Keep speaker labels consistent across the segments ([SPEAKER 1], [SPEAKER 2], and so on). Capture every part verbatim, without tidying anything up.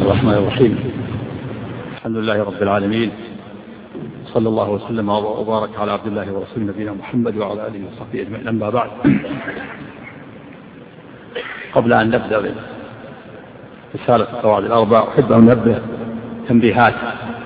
[SPEAKER 1] الرحمن الرحيم. الحمد لله رب العالمين، صلى الله وسلم وبارك على عبد الله ورسوله نبينا محمد وعلى آله وصحبه أجمعين. أما بعد، قبل أن نبدأ برسالة القواعد الأربع أحب أن ننبه تنبيهات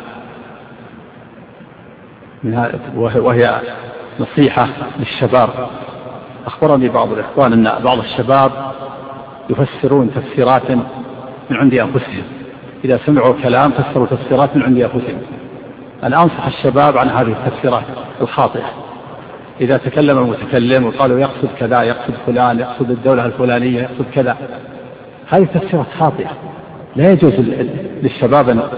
[SPEAKER 1] وهي نصيحة للشباب. أخبرني بعض الإخوان أن بعض الشباب يفسرون تفسيرات من عند أنفسهم، إذا سمعوا كلام فسروا تفسيرات من عند أنفسهم. أنا أنصح الشباب عن هذه التفسيرات الخاطئة. إذا تكلم المتكلم وقالوا يقصد كذا، يقصد فلان، يقصد الدولة الفلانية، يقصد كذا، هذه تفسيرات خاطئة. لا يجوز للشباب أن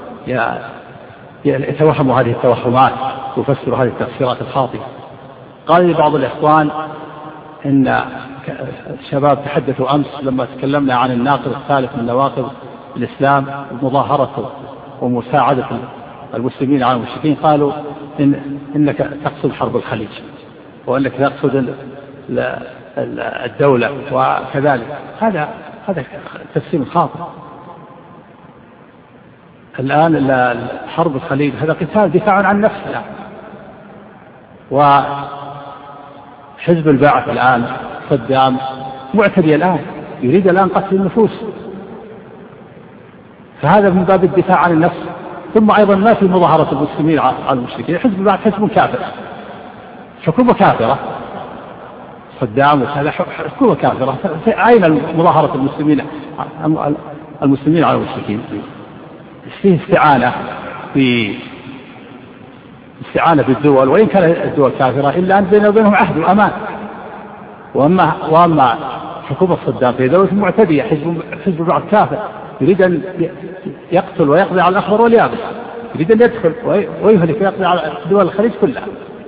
[SPEAKER 1] يتوهموا هذه التوهمات ويفسروا هذه التفسيرات الخاطئة. قال لي بعض الإخوان إن الشباب تحدثوا أمس لما تكلمنا عن الناقض الثالث من نواقض الإسلام، مظاهرته ومساعدة المسلمين على المشركين، قالوا إن إنك تقصد حرب الخليج، وإنك تقصد الدولة وكذلك. هذا هذا تفسير خاطئ. الآن حرب الخليج هذا قتال دفاع عن نفسنا، وحزب البعث الآن صدام معتدي الآن يريد الآن قتل النفوس، فهذا من باب الدفاع عن النفس. ثم أيضا ما في مظاهرة المسلمين على المشركين، حزب البعث حزب كافر، حكومة كافرة، صدام وكذا حكومة كافرة. أين مظاهرة المسلمين المسلمين على المشركين؟ فيه استعانة في استعانة بالدول، وإن كانت الدول كافرة إلا أن بينه وبينهم عهد وأمان. وأما وأما حكومة صدام في دولة معتدية، حزب حزب البعث كافر يريد أن يقتل ويقضي على الأخضر واليابس، يريد أن يدخل ويهلك ويقضي على دول الخليج كلها.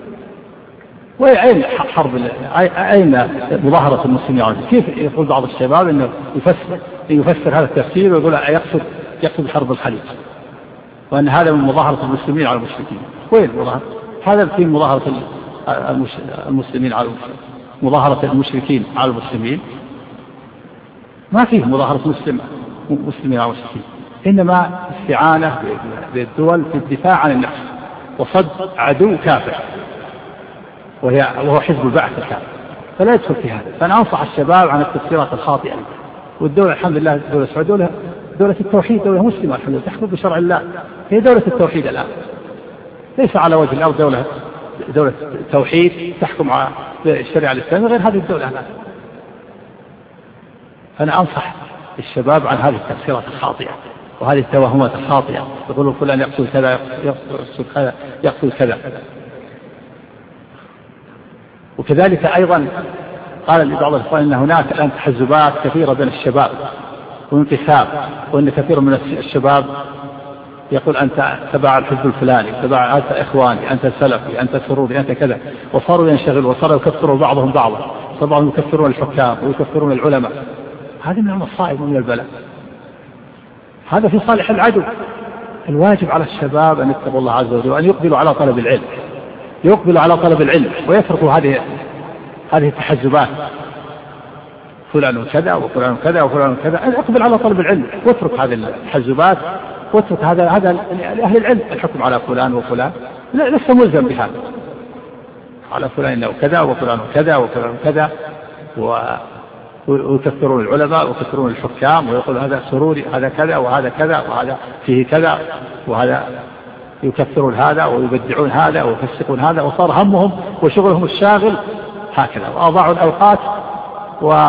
[SPEAKER 1] وأين حرب؟ أين مظاهرة المسلمين؟ كيف يقول بعض الشباب إنه يفسر يفسر هذا التفسير ويقول يقصد يقصد حرب الخليج، وأن هذا من مظاهرة المسلمين على المشركين؟ وين مظاهرة؟ هذا في مظاهرة المسلمين على مظاهرة المشركين على المسلمين؟ ما فيه مظاهرة مسلم مسلمين على المشركين، إنما استعانة بالدول في الدفاع عن النفس وصد عدو كافر، وهي وهو حزب البعث الكافر، فلا يدخل في هذا. فأنا أنصح الشباب عن التفسيرات الخاطئة. والدولة الحمد لله دولة السعودية دولة دولة التوحيد، دولة مسلمة الحمد لله، تحكم بشرع الله، هي دولة التوحيد الآن، ليس على وجه الأرض دولة دولة توحيد تحكم على الشريعة الإسلامية غير هذه الدولة الآن. فأنا أنصح الشباب عن هذه التفسيرات الخاطئة وهذه التوهمات الخاطئة، يقولوا فلان يقصد كذا يقصد كذا يقصد كذا. وكذلك أيضا قال لبعض الإخوان أن هناك الآن تحزبات كثيرة بين الشباب وانقسام، وأن كثير من الشباب يقول أنت تبع الحزب الفلاني، تبع أنت إخواني، أنت سلفي، أنت سروري، أنت كذا، وصاروا ينشغلوا وصاروا يكفروا بعضهم بعضا، طبعا يكفرون الحكام ويكفرون العلماء. هذه من المصائب ومن البلاء، هذا في صالح العدو. الواجب على الشباب أن يتقوا الله عز وجل وأن يقبلوا على طلب العلم، يقبلوا على طلب العلم ويتركوا هذه هذه التحزبات، فلان كذا وفلان كذا وفلان كذا. اقبل على طلب العلم واترك هذه التحزبات، واترك هذا هذا لأهل العلم الحكم على فلان وفلان، لا لست ملزم بهذا، على فلان انه كذا وفلان كذا وفلان كذا، ويكثرون العلماء ويكثرون الحكام ويقول هذا سروري، هذا كذا وهذا كذا وهذا فيه كذا، وهذا يكثرون هذا ويبدعون هذا ويفسقون هذا، وصار همهم وشغلهم الشاغل هكذا، وأضاعوا الأوقات و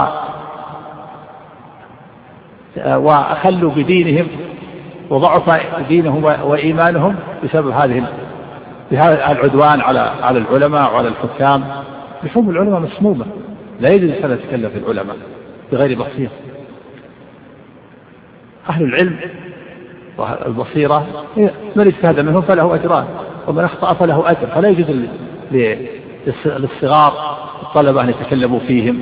[SPEAKER 1] وأخلوا بدينهم وضعف دينهم وإيمانهم بسبب هذه بهذا العدوان على على العلماء وعلى الحكام. لحوم العلماء مسمومة، لا يجوز أن يتكلم في العلماء بغير بصيرة. أهل العلم والبصيرة من اجتهد منهم فله أجران، ومن أخطأ فله أجر، فلا يجوز للصغار الطلبة أن يتكلموا فيهم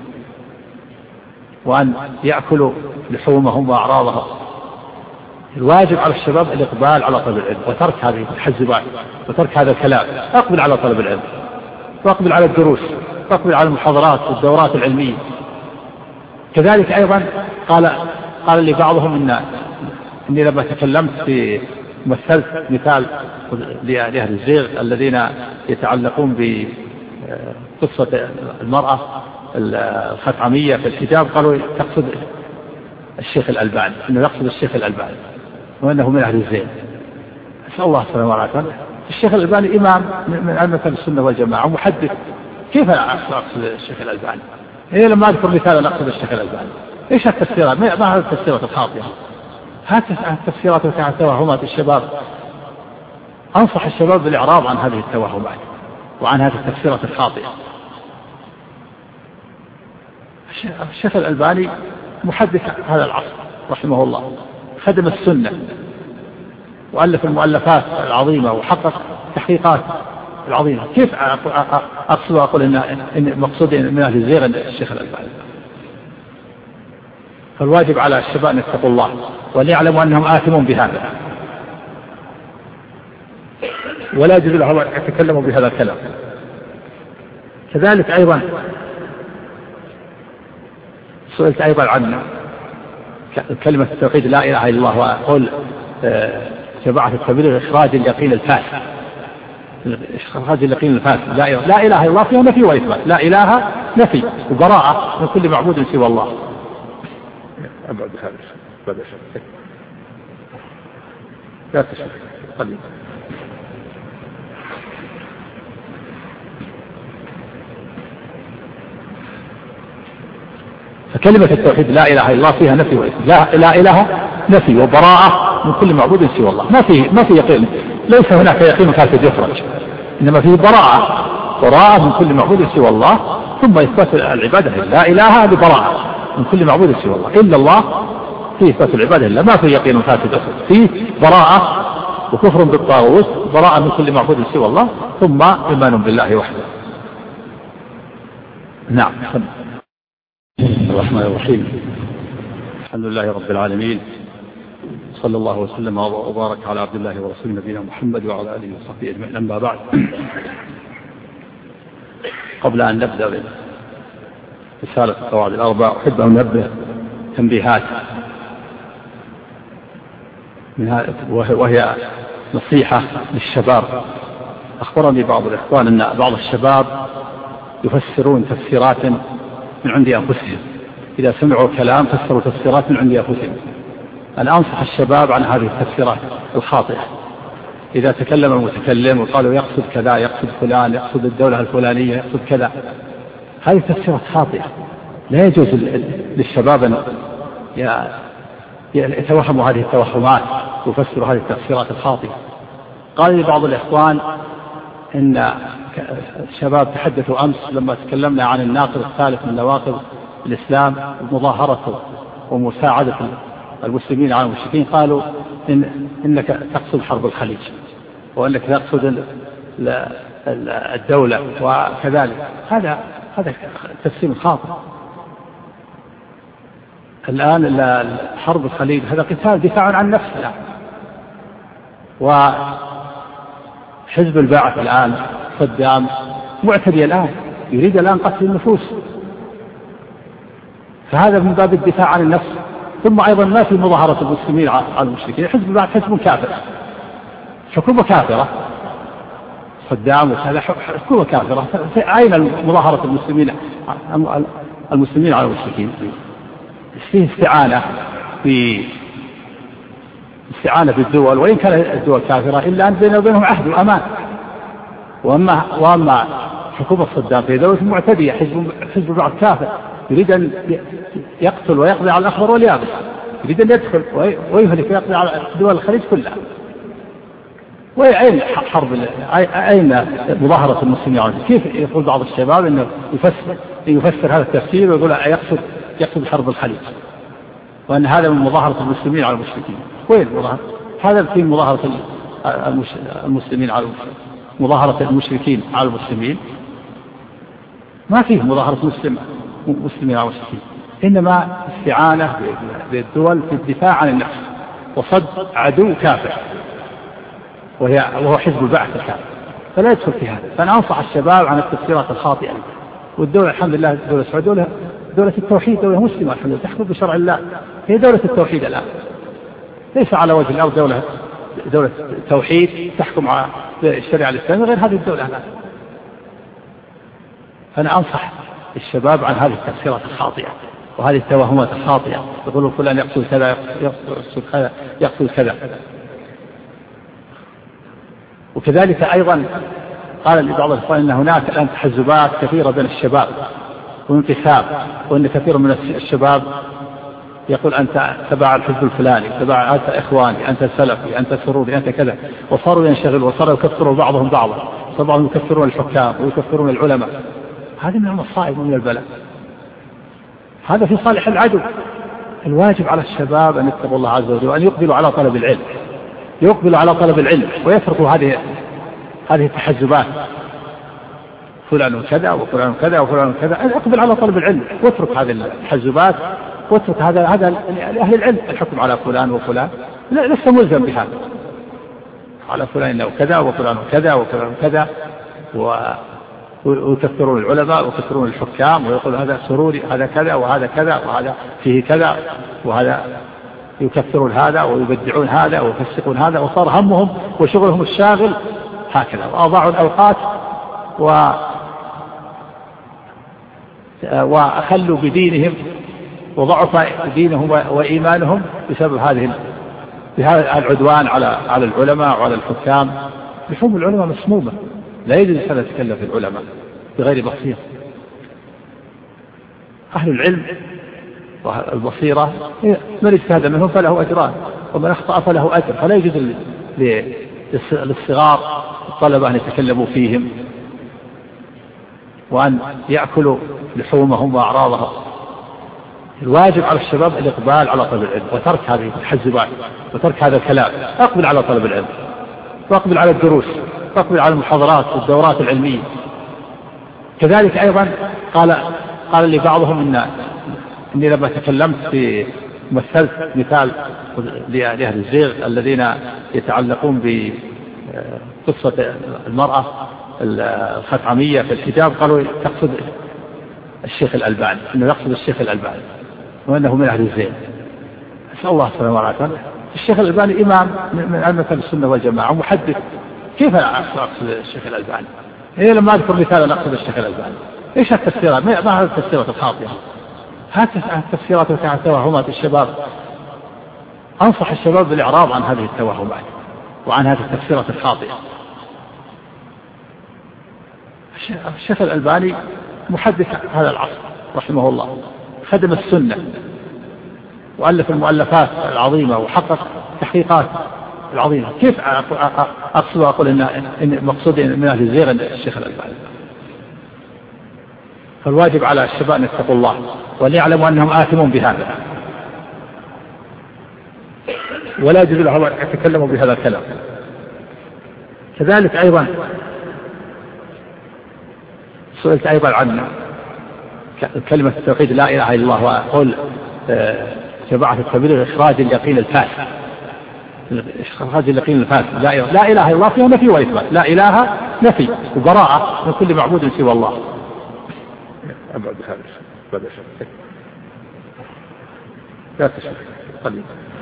[SPEAKER 1] وأن يأكلوا لحومهم وأعراضهم. الواجب على الشباب الإقبال على طلب العلم وترك هذه التحزبات وترك هذا الكلام. أقبل على طلب العلم وأقبل على الدروس وأقبل على المحاضرات والدورات العلمية. كذلك أيضا قال قال لي بعضهم إن إني لما تكلمت في مثلت مثال لأهل الزيغ الذين يتعلقون بقصة المرأة الخثعمية في الحجاب، قالوا تقصد الشيخ الألباني، إنه يقصد الشيخ الألباني وأنه من أهل الزيغ. أسأل الله السلامة والعافية. الشيخ الألباني إمام من أئمة السنة والجماعة ومحدث، كيف أقصد الشيخ الألباني؟ إيه لما أذكر مثال أقصد الشيخ الألباني؟ إيش التفسيرات؟ ما هذه التفسيرات الخاطئة؟ هذه التفسيرات وتحت توهمات الشباب. أنصح الشباب بالإعراض عن هذه التوهمات وعن هذه التفسيرات الخاطئة. الشيخ الألباني محدث هذا العصر رحمه الله، خدم السنة وألف المؤلفات العظيمة وحقق تحقيقات العظيمة. كيف أقصد وأقول إن, إن مقصود من أهل الزيغ الشيخ الألباني؟ فالواجب على الشباب أن يتقوا الله وأن يعلموا أنهم آثمون بهذا، ولا يجوز لهم أن يتكلموا بهذا الكلام. كذلك أيضا سئلت أيضا عن كلمة التوحيد لا إله إلا الله، وأقول جماعة التبليغ إخراج اليقين الفاسد، إخراج اليقين الفاسد. لا إله, لا إله إلا الله فيها نفي وإثبات، لا إله نفي وبراءة من كل معبود سوى الله. أبعد هذا لا تشرك قليلا. فكلمة التوحيد لا إله إلا الله فيها نفي وإثبات، لا, لا إله نفي وبراءة من كل معبود سوى الله. ما في ما في يقين، ليس هناك يقين فاسد يخرج، إنما فيه براءة، براءة من كل معبود سوى الله، ثم إثبات العبادة لا إله لبراءة من كل معبود سوى الله إلا الله، فيه إثبات العبادة إلا، ما في يقين فاسد يخرج، فيه براءة وكفر بالطاغوت، براءة من كل معبود سوى الله، ثم إيمان بالله وحده. نعم. الرحمن الرحيم. الحمد لله رب العالمين، صلى الله وسلم وبارك على عبد الله ورسوله نبينا محمد وعلى آله وصحبه أجمعين. أما بعد، قبل أن نبدأ رسالة القواعد الأربع أحب أن ننبه تنبيهات وهي نصيحة للشباب. أخبرني بعض الإخوان أن بعض الشباب يفسرون تفسيرات من عند أنفسهم، إذا سمعوا كلام فسروا تفسيرات من عند أنفسهم. أنا أنصح الشباب عن هذه التفسيرات الخاطئة. إذا تكلم المتكلم وقالوا يقصد كذا، يقصد فلان، يقصد الدولة الفلانية، يقصد كذا، هذه تفسيرات خاطئة. لا يجوز للشباب أن يتوهموا هذه التوهمات ويفسروا هذه التفسيرات الخاطئة. قال لي بعض الإخوان إن الشباب تحدثوا أمس لما تكلمنا عن الناقض الثالث من نواقض الإسلام، مظاهرته ومساعدة المسلمين على المشركين، قالوا إن إنك تقصد حرب الخليج، وأنك تقصد الدولة وكذلك. هذا هذا تفسير خاطئ. الآن حرب الخليج هذا قتال دفاع عن نفسنا، وحزب البعث الآن صدام معتدي الآن يريد الآن قتل النفوس، فهذا من باب الدفاع عن النفس. ثم أيضا ما في مظاهرة المسلمين على المشركين، حزب البعث حزب كافر، حكومة كافرة، صدام وهذا حكومة كافرة. أين مظاهرة المسلمين المسلمين على المشركين؟ فيه استعانة في استعانة بالدول، وإن كانت الدول كافرة إلا أن بيننا وبينهم عهد وأمان. وأما وأما حكومة صدام في دولة معتدية، حزب حزب البعث كافر، يريد أن يقتل ويقضي على الأخضر واليابس، يريد أن يدخل ويهلك ويقضي على دول الخليج كلها. وأين حرب؟ أين مظاهرة المسلمين؟ كيف يقول بعض الشباب إنه يفسر يفسر هذا التفسير ويقول يقصد يقصد حرب الخليج، وأن هذا من مظاهرة المسلمين على المشركين؟ وين مظاهرة؟ هذا في مظاهرة المسلمين على مظاهرة المشركين على المسلمين، ما فيه مظاهرة مسلم مسلمين على المشركين، إنما استعانة بالدول في الدفاع عن النفس وصد عدو كافر وهي وهو حزب البعث الكافر، فلا يدخل في هذا. فأنا أنصح الشباب عن التفسيرات الخاطئة. والدولة الحمد لله دولة السعودية دولة, دولة التوحيد، دولة مسلمة الحمد لله، تحكم بشرع الله، هي دولة التوحيد الآن، ليس على وجه الأرض دولة دولة توحيد تحكم على الشريعة الإسلامية غير هذه الدولة الآن. فأنا أنصح الشباب عن هذه التفسيرات الخاطئة وهذه التوهمات الخاطئة، يقولون فلان يقصد كذا يقصد كذا يقصد كذا. وكذلك أيضا قال لبعض الإخوان أن هناك الآن تحزبات كثيرة بين الشباب وانتساب، وأن كثير من الشباب يقول أنت تبع الحزب الفلاني، تبع أنت إخواني، أنت سلفي، أنت سروري، أنت كذا، وصاروا ينشغلوا وصاروا يكفروا بعضهم بعضا، طبعا يكفرون الحكام ويكفرون العلماء. هذه من المصائب ومن البلاء، هذا في صالح العدو. الواجب على الشباب أن يتقوا الله عز وجل وأن يقبلوا على طلب العلم، يقبلوا على طلب العلم ويتركوا هذه هذه التحزبات، فلان كذا وفلان كذا وفلان كذا. اقبل على طلب العلم واترك هذه التحزبات واترك هذا هذا لأهل العلم الحكم على فلان وفلان، لست ملزم بهذا، على فلان انه كذا وفلان كذا وفلان كذا، ويكثرون العلماء ويكثرون الحكام ويقول هذا سروري، هذا كذا وهذا كذا وهذا فيه كذا، وهذا يكثرون هذا ويبدعون هذا ويفسقون هذا، وصار همهم وشغلهم الشاغل هكذا، وأضاعوا الأوقات و وأخلوا بدينهم وضعف دينهم وإيمانهم بسبب هذه بهذا العدوان على على العلماء وعلى الحكام. لحوم العلماء مسمومة، لا يجوز أن يتكلم في العلماء بغير بصيرة. أهل العلم والبصيرة من اجتهد منهم فله أجران ومن أخطأ فله أجر، فلا يجوز للصغار الطلبة أن يتكلموا فيهم وأن يأكلوا لحومهم وأعراضهم. الواجب على الشباب الإقبال على طلب العلم وترك هذه التحزبات وترك هذا الكلام. أقبل على طلب العلم وأقبل على الدروس وأقبل على المحاضرات والدورات العلمية. كذلك أيضا قال قال لي بعضهم إن إني لما تكلمت في مثلت مثال لأهل الزيغ الذين يتعلقون بقصة المرأة الخثعمية في الحجاب، قالوا تقصد الشيخ الألباني، إنه يقصد الشيخ الألباني وأنه من أهل الزيغ. أسأل الله السلامة والعافية. الشيخ الألباني إمام من أئمة السنة والجماعة ومحدث، كيف أقصد الشيخ الألباني؟ إيه لما أذكر مثالا أقصد الشيخ الألباني؟ إيش التفسيرات؟ ما هذه التفسيرات الخاطئة؟ هذه التفسيرات وتعالى توهمات الشباب. أنصح الشباب بالإعراض عن هذه التوهمات وعن هذه التفسيرات الخاطئة. الشيخ الألباني محدث هذا العصر رحمه الله، خدم السنة وألف المؤلفات العظيمة وحقق تحقيقات العظيمة. كيف أقصد أقول إن إن مقصود من أهل الزيغ الشيخ الألباني؟ فالواجب على الشباب أن يتقوا الله وليعلموا أنهم آثمون بهذا، ولا يجوز لهم أن يتكلموا بهذا الكلام. كذلك أيضا سئلت أيضا عن كلمة التوحيد لا إله إلا الله، وأقول جماعة التبليغ إخراج اليقين الفاسد، إخراج اليقين الفاسد. لا إله لا إله إلا الله فيها نفي وإثبات، لا إله نفي وبراءة من كل معبود سوى الله. أبعد هذا لا تشرك قليل.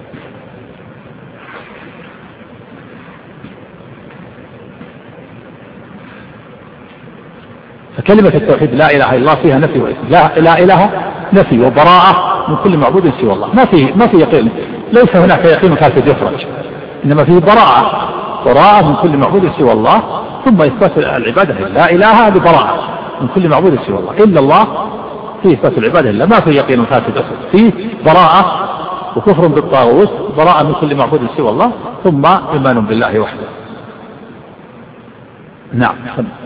[SPEAKER 1] فكلمة التوحيد لا إله إلا الله فيها نفي وإثبات، لا, لا إله نفي وبراءة من كل معبود سوى الله. ما في ما في يقين، ليس هناك يقين فاسد يخرج، إنما فيه براءة براءة من كل معبود سوى الله، ثم إثبات العبادة. لا إله ببراءة من كل معبود سوى الله، إلا الله فيه إثبات العبادة إلا، ما في يقين فاسد يخرج، فيه براءة وكفر بالطاغوت، براءة من كل معبود سوى الله، ثم إيمان بالله وحده. نعم.